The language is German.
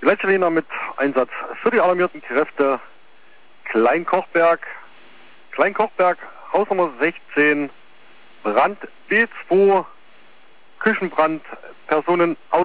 Die Leitstelle mit Einsatz für die alarmierten Kräfte Kleinkochberg, Hausnummer 16, Brand B2, Küchenbrand, Personen